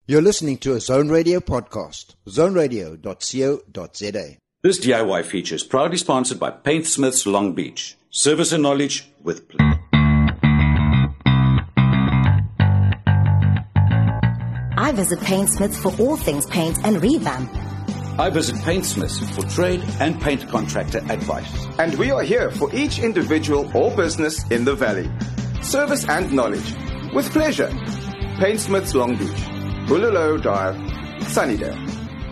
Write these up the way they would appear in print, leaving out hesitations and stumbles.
You're listening to a Zone Radio podcast, zoneradio.co.za. This DIY feature is proudly sponsored by Paintsmiths Long Beach. Service and knowledge with... I visit Paintsmiths for all things paint and revamp. I visit Paintsmiths for trade and paint contractor advice. And we are here for each individual or business in the valley. Service and knowledge. With pleasure. Paintsmiths Long Beach. Bulalo Drive, Sunnydale.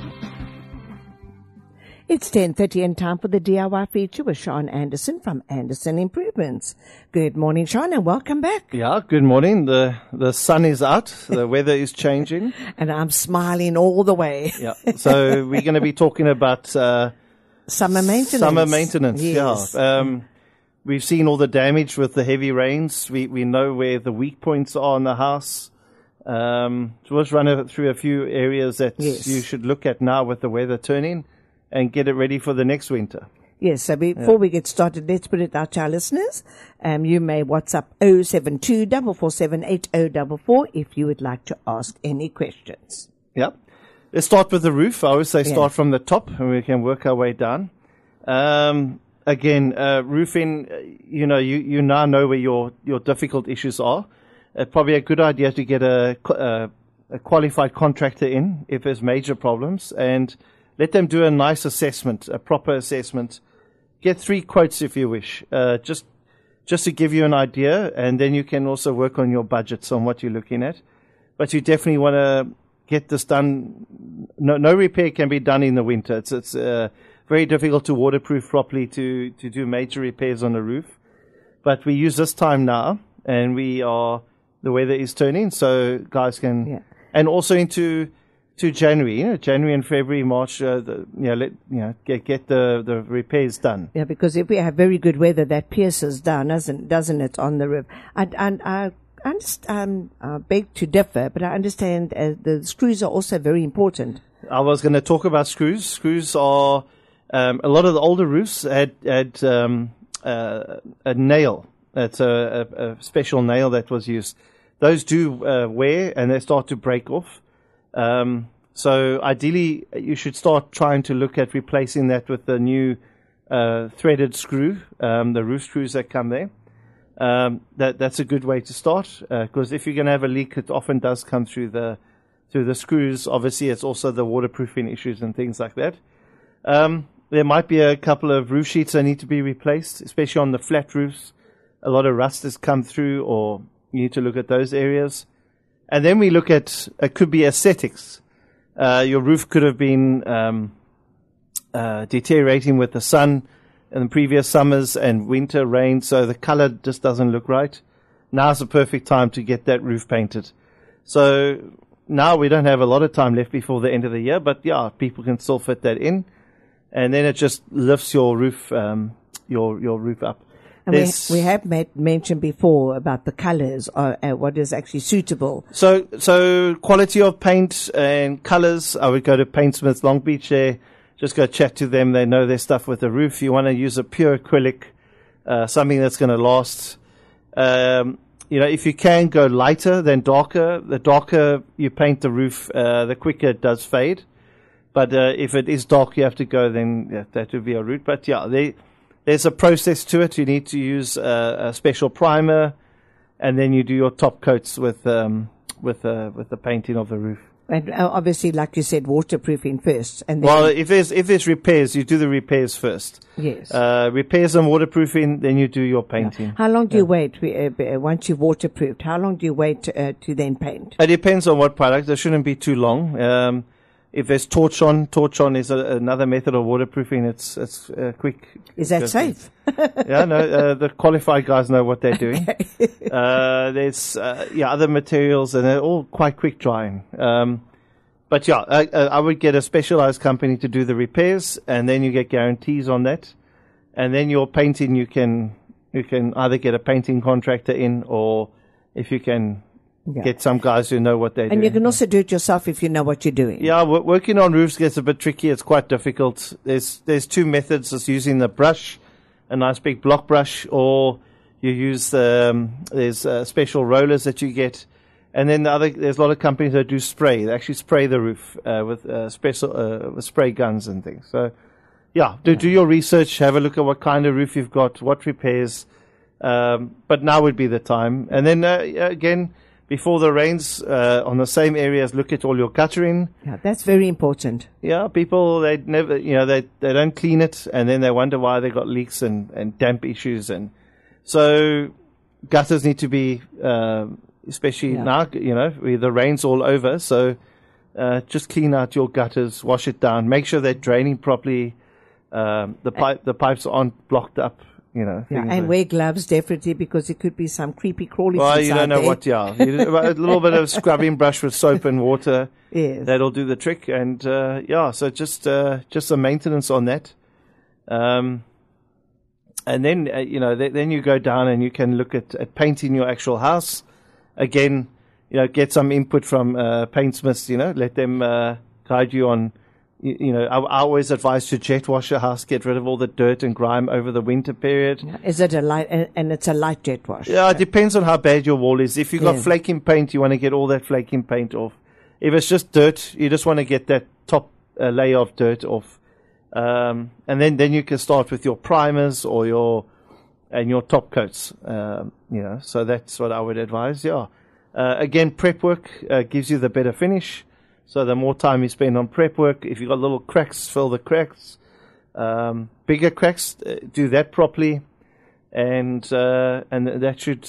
It's 10:30 and time for the DIY feature with Sean Anderson from Anderson Improvements. Good morning, Sean, and welcome back. Yeah, good morning. The sun is out. The weather is changing. And I'm smiling all the way. Yeah. So we're going to be talking about summer maintenance. Summer maintenance, yes. Yeah. We've seen all the damage with the heavy rains. We know where the weak points are in the house. So let's run through a few areas that you should look at now with the weather turning, and get it ready for the next winter. Yes, so before we get started, let's put it out to our listeners. You may WhatsApp 072 447 8044 if you would like to ask any questions. Yep. Let's start with the roof. I always say start from the top, and we can work our way down. Again, roofing, you now know where your difficult issues are. Probably a good idea to get a qualified contractor in if there's major problems, and let them do a nice assessment, a proper assessment. Get 3 quotes if you wish, just to give you an idea, and then you can also work on your budgets on what you're looking at. But you definitely want to get this done. No repair can be done in the winter. It's very difficult to waterproof properly to do major repairs on the roof. But we use this time now, and the weather is turning, so guys can, and also into January, January and February, March, get the repairs done. Yeah, because if we have very good weather, that pierces down, doesn't it, on the roof? I beg to differ, but I understand the screws are also very important. I was going to talk about screws. Screws are a lot of the older roofs had a nail. That's a special nail that was used. Those do wear, and they start to break off. So ideally, you should start trying to look at replacing that with the new threaded screw, the roof screws that come there. That's a good way to start, because if you're going to have a leak, it often does come through the screws. Obviously, it's also the waterproofing issues and things like that. There might be a couple of roof sheets that need to be replaced, especially on the flat roofs. A lot of rust has come through, or you need to look at those areas. And then we look at, it could be aesthetics. Your roof could have been deteriorating with the sun in the previous summers and winter rain, so the color just doesn't look right. Now's the perfect time to get that roof painted. So now we don't have a lot of time left before the end of the year, but people can still fit that in. And then it just lifts your roof, your roof up. And we have mentioned before about the colors, what is actually suitable. So quality of paint and colors, I would go to Paintsmiths Long Beach there. Just go chat to them. They know their stuff with the roof. You want to use a pure acrylic, something that's going to last. If you can go lighter than darker, the darker you paint the roof, the quicker it does fade. But if it is dark, you have to go, then that would be a route. But there's a process to it. You need to use a special primer, and then you do your top coats with the painting of the roof. And obviously, like you said, waterproofing first. And then if there's repairs, you do the repairs first. Yes. Repairs and waterproofing, then you do your painting. How long do you wait once you've waterproofed? How long do you wait to then paint? It depends on what product. It shouldn't be too long. If there's torch on is another method of waterproofing. It's quick. Is that safe? The qualified guys know what they're doing. Okay. There's other materials, and they're all quite quick drying. I would get a specialized company to do the repairs, and then you get guarantees on that. And then your painting, you can either get a painting contractor in, or if you can get some guys who know what they're doing. And you can also do it yourself if you know what you're doing. Yeah, working on roofs gets a bit tricky. It's quite difficult. There's 2 methods. It's using the brush, a nice big block brush, or you use there's special rollers that you get, And then there's a lot of companies that do spray. They actually spray the roof with spray guns and things. So, do your research. Have a look at what kind of roof you've got, what repairs. But now would be the time. And then again, before the rains, on the same areas, look at all your guttering. Yeah, that's very important. Yeah, people they never, they don't clean it, and then they wonder why they got leaks and damp issues, and so gutters need to be. Especially now, with the rain's all over. So just clean out your gutters, wash it down, make sure they're draining properly. The pipes aren't blocked up. And wear gloves definitely, because it could be some creepy crawlies. Well, you don't know there. what. Yeah, a little bit of scrubbing brush with soap and water. Yes, that'll do the trick. And so just some maintenance on that. And then then you go down and you can look at painting your actual house. Again, get some input from paintsmiths. Let them guide you on. I always advise to jet wash your house, get rid of all the dirt and grime over the winter period. Is it a light? And it's a light jet wash. Yeah, it depends on how bad your wall is. If you've got flaking paint, you want to get all that flaking paint off. If it's just dirt, you just want to get that top layer of dirt off. And then you can start with your primers or your top coats. So that's what I would advise. Again, prep work gives you the better finish. So the more time you spend on prep work, if you've got little cracks, fill the cracks. Bigger cracks, do that properly, and that should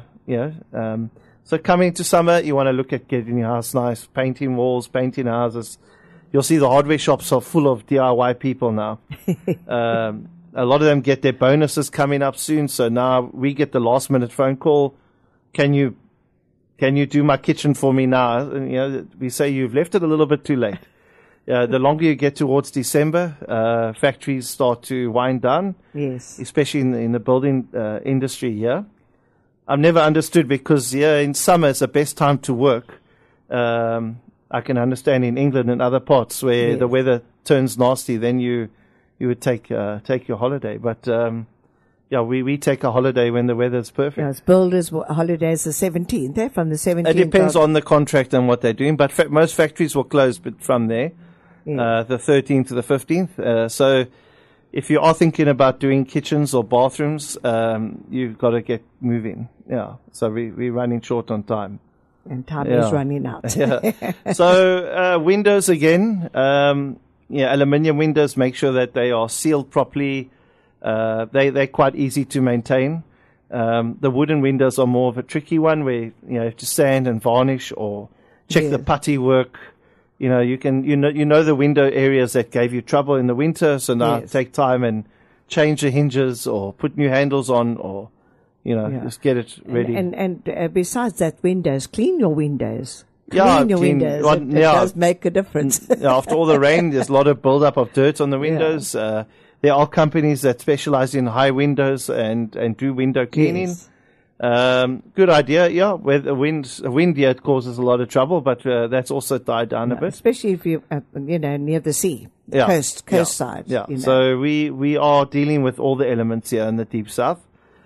So coming into summer, you want to look at getting your house nice, painting walls, painting houses. You'll see the hardware shops are full of DIY people now. A lot of them get their bonuses coming up soon, so now we get the last minute phone call. Can you do my kitchen for me now? And, we say you've left it a little bit too late. The longer you get towards December, factories start to wind down. Yes, especially in the building industry here. I've never understood, because in summer it's the best time to work. I can understand in England and other parts where the weather turns nasty, then you would take your holiday. But we take a holiday when the weather's perfect. Yes, builders' holidays the 17th, from the 17th. It depends on the contract and what they're doing, but most factories will close from there, the 13th to the 15th. So if you are thinking about doing kitchens or bathrooms, you've got to get moving. Yeah, so we're running short on time. And time is running out. So windows again, aluminium windows, make sure that they are sealed properly. They're quite easy to maintain. The wooden windows are more of a tricky one, where you have to sand and varnish or check the putty work. You know the window areas that gave you trouble in the winter, so now take time and change the hinges or put new handles on, or just get it ready. And besides that, windows, clean your windows. Clean your windows. It does make a difference. After all the rain, there's a lot of build-up of dirt on the windows. There are companies that specialize in high windows and do window cleaning. Yes. Good idea, where the wind it causes a lot of trouble, but that's also died down a bit. Especially if you're, near the sea, coast side. Yeah, so we are dealing with all the elements here in the Deep South.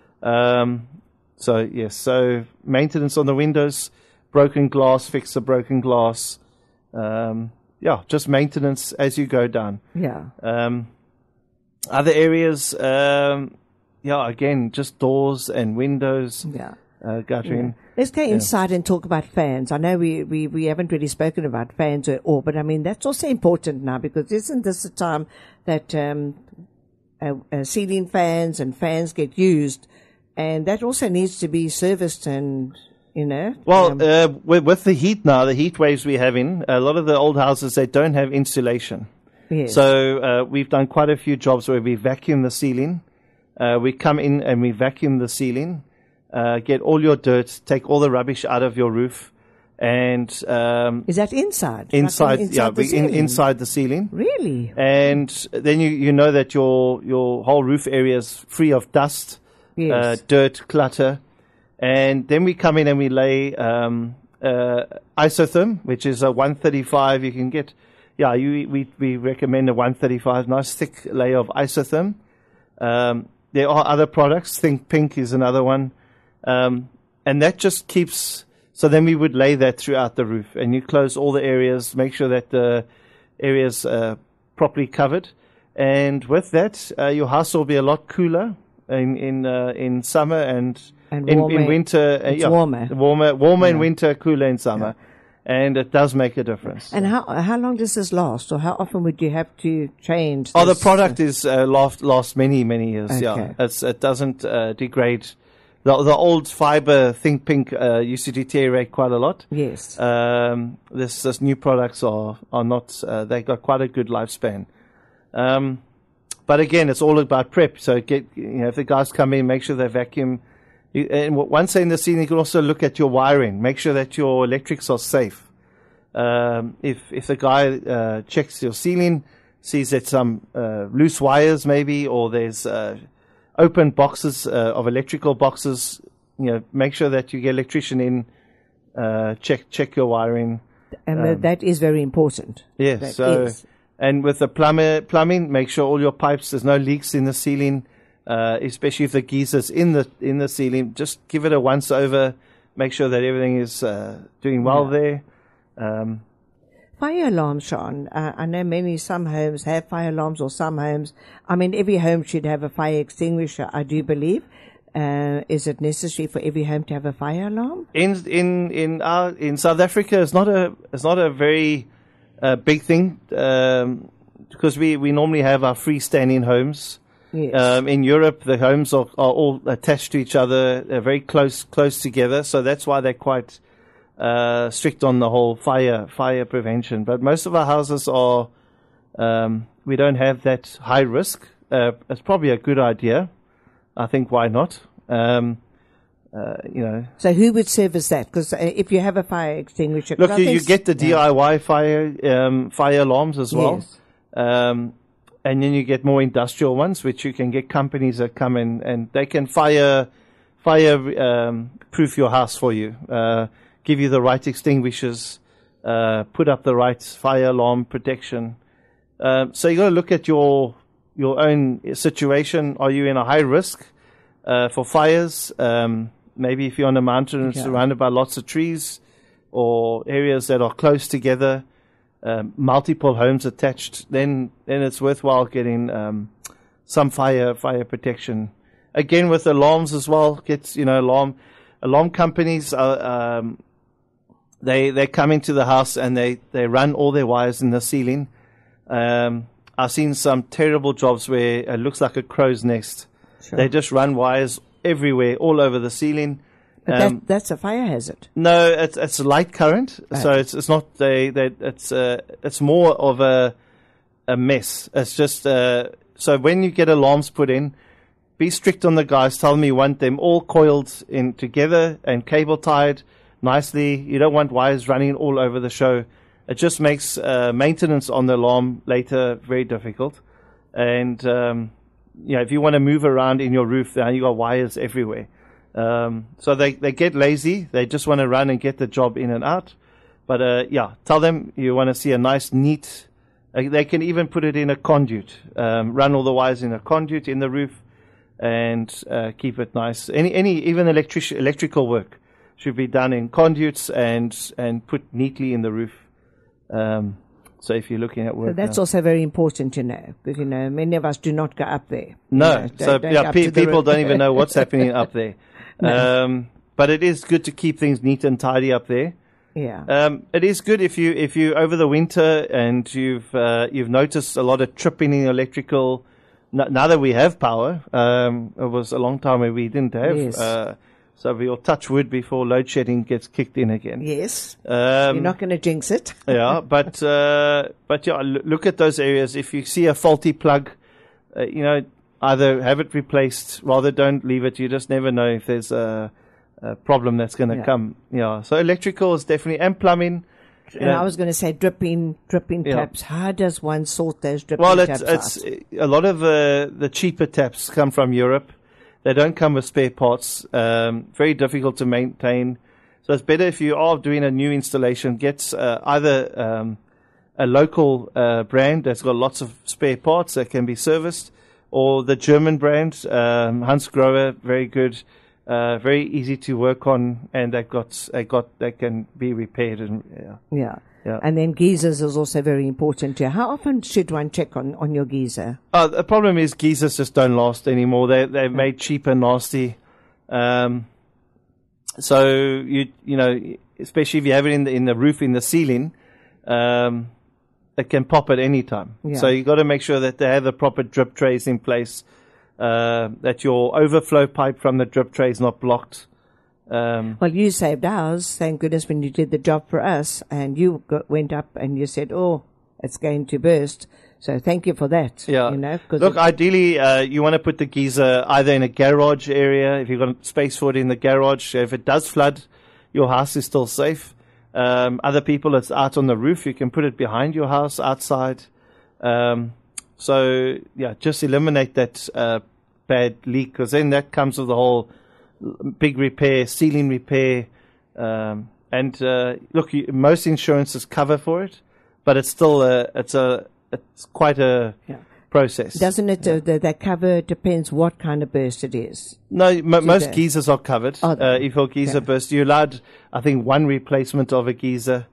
So maintenance on the windows, broken glass, fix the broken glass. Just maintenance as you go down. Yeah. Other areas, again, just doors and windows. Yeah. Guttering. Let's go inside and talk about fans. I know we haven't really spoken about fans at all, but I mean, that's also important now, because isn't this the time that ceiling fans and fans get used, and that also needs to be serviced and, Well, with the heat now, the heat waves we're having, a lot of the old houses, they don't have insulation. Yes. So we've done quite a few jobs where we vacuum the ceiling. We come in and we vacuum the ceiling, get all your dirt, take all the rubbish out of your roof, and is that inside? Inside, inside the ceiling. Really? And then you know that your whole roof area is free of dust, dirt, clutter, and then we come in and we lay isotherm, which is a 135. You can get, we recommend a 135, nice thick layer of isotherm. There are other products. Think Pink is another one. And that just keeps So then we would lay that throughout the roof, and you close all the areas, make sure that the areas are properly covered. And with that, your house will be a lot cooler in summer and in winter. It's warmer. Warmer in winter, cooler in summer. Yeah. And it does make a difference. And how long does this last, or how often would you have to change this? Oh, the product is lasts many years. Okay. Yeah, it doesn't degrade. The old fiber Think Pink used to deteriorate quite a lot. Yes. This new products are not. They got quite a good lifespan. But again, it's all about prep. So if the guys come in, make sure they vacuum. And once they're in the ceiling, you can also look at your wiring. Make sure that your electrics are safe. If the guy checks your ceiling, sees that some loose wires maybe, or there's open boxes of electrical boxes, make sure that you get electrician in, check your wiring. And that is very important. Yes. And with the plumbing, make sure all your pipes, there's no leaks in the ceiling. Especially if the geezer's in the ceiling, just give it a once over. Make sure that everything is doing well there. Fire alarms, Sean. I know some homes have fire alarms, or some homes. I mean, every home should have a fire extinguisher, I do believe. Is it necessary for every home to have a fire alarm? In South Africa, it's not a very big thing because we normally have our freestanding homes. Yes. In Europe, the homes are all attached to each other. They're very close together. So that's why they're quite strict on the whole fire prevention. But most of our houses are, we don't have that high risk. It's probably a good idea. I think why not? So who would service that? Because if you have a fire extinguisher, look, you get the DIY fire alarms as well. Yes. And then you get more industrial ones, which you can get companies that come in and they can fire proof your house for you, give you the right extinguishers, put up the right fire alarm protection. So you got to look at your own situation. Are you in a high risk for fires? Maybe if you're on a mountain and surrounded by lots of trees, or areas that are close together. Multiple homes attached, then it's worthwhile getting some fire protection. Again, with alarms as well, alarm companies they come into the house and they run all their wires in the ceiling. I've seen some terrible jobs where it looks like a crow's nest. Sure. They just run wires everywhere, all over the ceiling. But that's a fire hazard. No, it's light current, so it's not. It's more of a mess. It's just so when you get alarms put in, be strict on the guys. Tell them you want them all coiled in together and cable tied nicely. You don't want wires running all over the show. It just makes maintenance on the alarm later very difficult. And if you want to move around in your roof, then you got wires everywhere. So they get lazy. They just want to run and get the job in and out. But tell them you want to see a nice, neat. They can even put it in a conduit. Run all the wires in a conduit in the roof, and keep it nice. Even electrical work should be done in conduits and put neatly in the roof. So if you're looking at work, so that's also very important to know, because many of us do not go up there. No, people don't even know what's happening up there. No. But it is good to keep things neat and tidy up there. Yeah. It is good if you over the winter and you've noticed a lot of tripping in electrical. Now that we have power, it was a long time where we didn't have. Yes. So we'll touch wood before load shedding gets kicked in again. Yes. You're not going to jinx it. Yeah, but look at those areas. If you see a faulty plug, either have it replaced. Rather, don't leave it. You just never know if there's a problem that's going to come. Yeah. So electrical is definitely, and plumbing. And I was going to say dripping taps. How does one sort those dripping taps out? A lot of the cheaper taps come from Europe. They don't come with spare parts. Very difficult to maintain. So it's better if you are doing a new installation, get either a local brand that's got lots of spare parts that can be serviced, or the German brand, Hans Grohe, very good. very easy to work on, and they can be repaired. And Yeah. Yeah. And then geysers is also very important too. How often should one check on your geyser? The problem is geysers just don't last anymore. They're made cheap and nasty. So you know, especially if you have it in the roof, in the ceiling, it can pop at any time. Yeah. So you got to make sure that they have the proper drip trays in place, that your overflow pipe from the drip tray is not blocked. Well, you saved ours, thank goodness, when you did the job for us, and you went up and you said, "Oh, it's going to burst." So thank you for that. Yeah. You know, look, ideally, you want to put the geyser either in a garage area, if you've got space for it in the garage. If it does flood, your house is still safe. Other people, it's out on the roof. You can put it behind your house, outside. So, yeah, just eliminate that bad leak, because then that comes with the whole big repair, ceiling repair. Look, most insurances cover for it, but it's still it's quite a process. Doesn't it? That cover depends what kind of burst it is. No, most geysers are covered. If your geyser bursts, you're allowed, I think, one replacement of a geyser.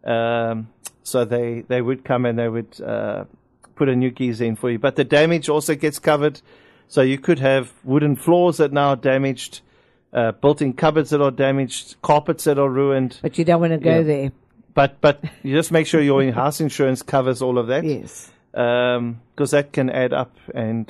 So they would come and they would put a new geyser in for you. But the damage also gets covered. So you could have wooden floors that now are damaged, built-in cupboards that are damaged, carpets that are ruined. But you don't want to go there. But you just make sure your house insurance covers all of that. Yes. Because that can add up and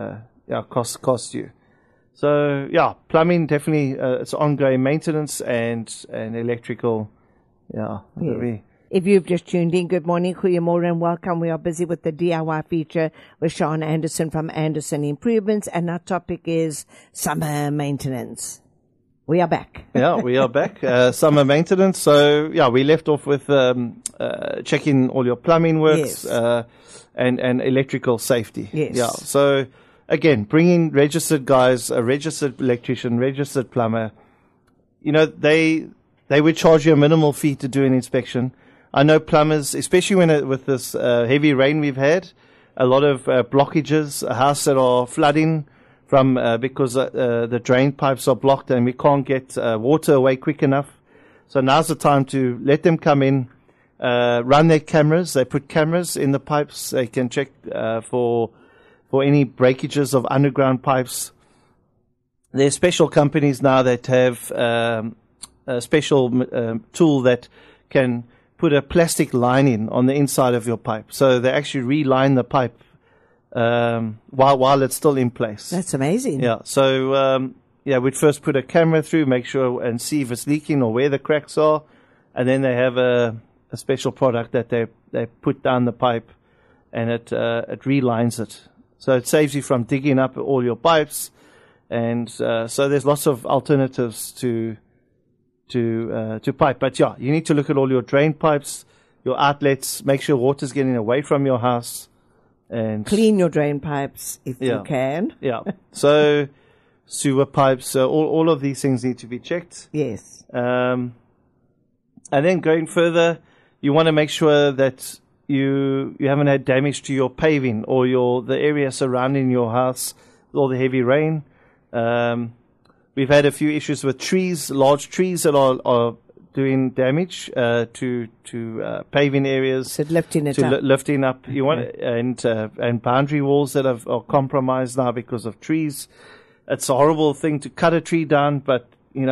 cost you. So plumbing definitely it's ongoing maintenance and electrical. Yeah. Yes. If you've just tuned in, good morning, goeiemorgen, and welcome. We are busy with the DIY feature with Sean Anderson from Anderson Improvements, and our topic is summer maintenance. We are back. Yeah, we are back. Summer maintenance. So, we left off with checking all your plumbing works, Yes. And electrical safety. Yes. Yeah. So, again, bring in registered guys, a registered electrician, registered plumber. You know, they would charge you a minimal fee to do an inspection. I know plumbers, especially with this heavy rain we've had, a lot of blockages, a house that are flooding from because the drain pipes are blocked and we can't get water away quick enough. So now's the time to let them come in, run their cameras. They put cameras in the pipes. They can check for any breakages of underground pipes. There's special companies now that have a special tool that can put a plastic lining on the inside of your pipe. So they actually reline the pipe while it's still in place. That's amazing. Yeah. So we'd first put a camera through, make sure and see if it's leaking or where the cracks are, and then they have a special product that they put down the pipe, and it relines it. So it saves you from digging up all your pipes, and so there's lots of alternatives to pipe. But you need to look at all your drain pipes, your outlets, make sure water's getting away from your house. And clean your drain pipes if you can. Yeah. So sewer pipes, all of these things need to be checked. Yes. And then going further, you want to make sure that you haven't had damage to your paving or the area surrounding your house with all the heavy rain. We've had a few issues with trees, large trees that are doing damage to paving areas. So lifting it up. Lifting up. You want and boundary walls that are compromised now because of trees. It's a horrible thing to cut a tree down, but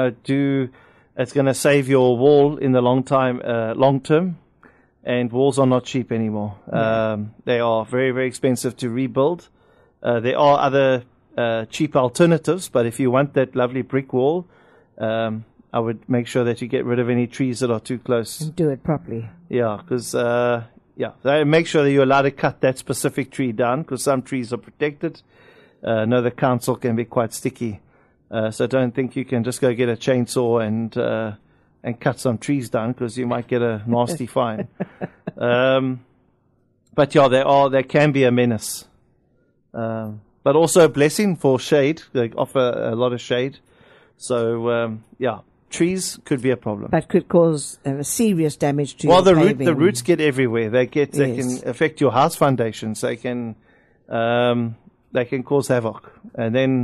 it's going to save your wall in the long term. And walls are not cheap anymore. They are very, very expensive to rebuild. There are other cheap alternatives, but if you want that lovely brick wall, I would make sure that you get rid of any trees that are too close. And do it properly. Yeah, because make sure that you're allowed to cut that specific tree down, because some trees are protected. No, the council can be quite sticky, so don't think you can just go get a chainsaw and cut some trees down, because you might get a nasty fine. But they can be a menace. But also a blessing for shade. They offer a lot of shade. So, trees could be a problem. But could cause serious damage to your paving. The roots get everywhere. They can affect your house foundations. They can cause havoc. And then,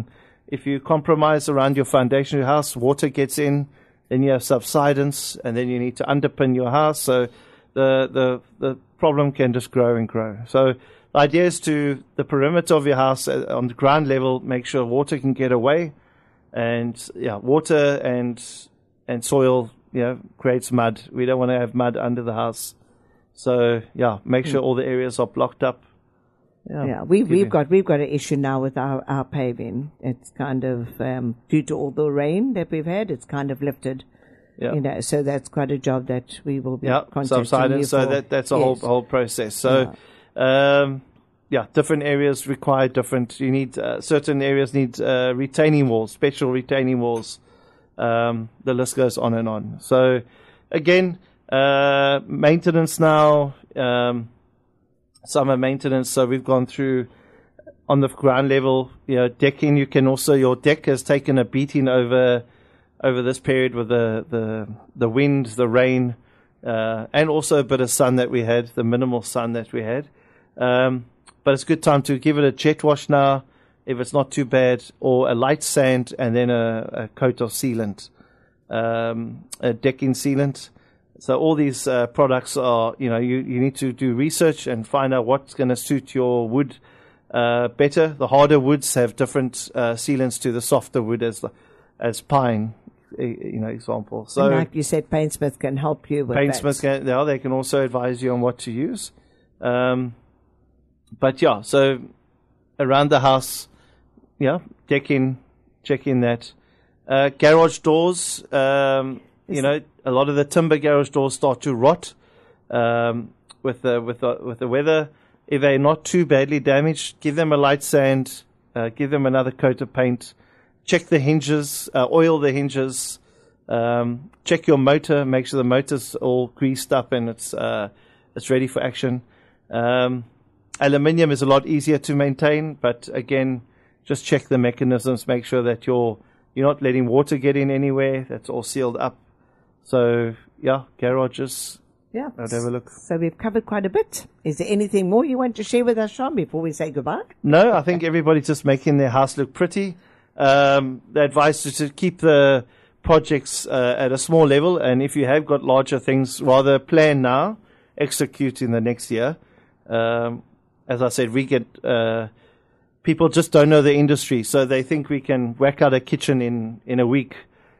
if you compromise around your foundation of your house, water gets in, then you have subsidence, and then you need to underpin your house. So the problem can just grow and grow. So the idea is to the perimeter of your house on the ground level, make sure water can get away, and water and soil, creates mud. We don't want to have mud under the house. So make sure all the areas are blocked up. We've got an issue now with our paving. It's kind of due to all the rain that we've had. It's kind of lifted. So that's quite a job that we will be contacting you so for. that's a whole process. So different areas require different. You need certain areas need retaining walls, special retaining walls. The list goes on and on. So again, maintenance now. Summer maintenance. So we've gone through on the ground level. Decking. You can also, your deck has taken a beating over this period with the wind, the rain, and also a bit of sun that we had, the minimal sun that we had. But it's a good time to give it a jet wash now, if it's not too bad, or a light sand and then a coat of sealant, a decking sealant. So all these products are, you need to do research and find out what's going to suit your wood better. The harder woods have different sealants to the softer wood as pine, example. So and like you said, Painsmith can help you with that. They can also advise you on what to use. So around the house, decking, checking that. Garage doors, a lot of the timber garage doors start to rot with the weather. If they're not too badly damaged, give them a light sand, give them another coat of paint. Check the hinges, oil the hinges. Check your motor, make sure the motor's all greased up and it's ready for action. Aluminium is a lot easier to maintain, but again, just check the mechanisms, make sure that you're not letting water get in anywhere. That's all sealed up. So, garages. Yeah. I'll have a look. So we've covered quite a bit. Is there anything more you want to share with us, Sean, before we say goodbye? No, I think everybody's just making their house look pretty. The advice is to keep the projects at a small level, and if you have got larger things, rather plan now, execute in the next year. As I said, we get people just don't know the industry, so they think we can whack out a kitchen in a week.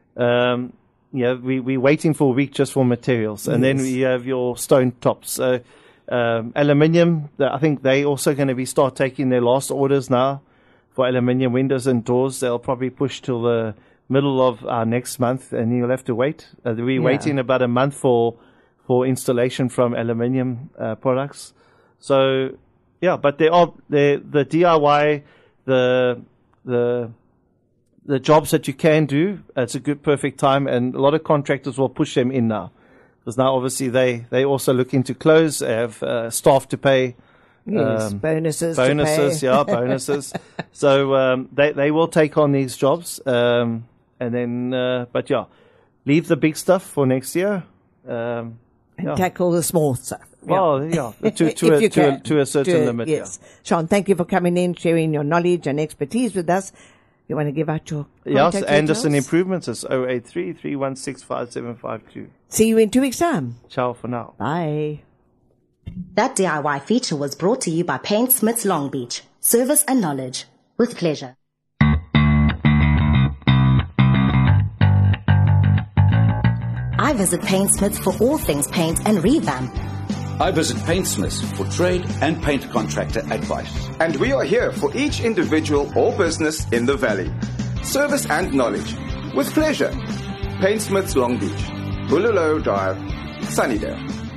We're waiting for a week just for materials, and then you have your stone tops. So aluminium, I think they also going to start taking their last orders now for aluminium windows and doors. They'll probably push till the middle of next month, and you'll have to wait. We're waiting about a month for installation from aluminium products. So but there are the DIY, the jobs that you can do. It's a good, perfect time, and a lot of contractors will push them in now, because now obviously they also looking to close, have staff to pay. Yes, bonuses to pay. Bonuses. So they will take on these jobs, and then leave the big stuff for next year. And tackle the small stuff. Well, to a certain limit. Yes. Sean, thank you for coming in, sharing your knowledge and expertise with us. You want to give out your contact details? Anderson Improvements is 083 316 5752. See you in 2 weeks' time. Ciao for now. Bye. That DIY feature was brought to you by Painsmiths Long Beach. Service and knowledge. With pleasure. I visit Painsmiths for all things paint and revamp. I visit Paintsmiths for trade and paint contractor advice. And we are here for each individual or business in the valley. Service and knowledge. With pleasure. Paintsmiths Long Beach. Bulelo Drive, Sunnydale.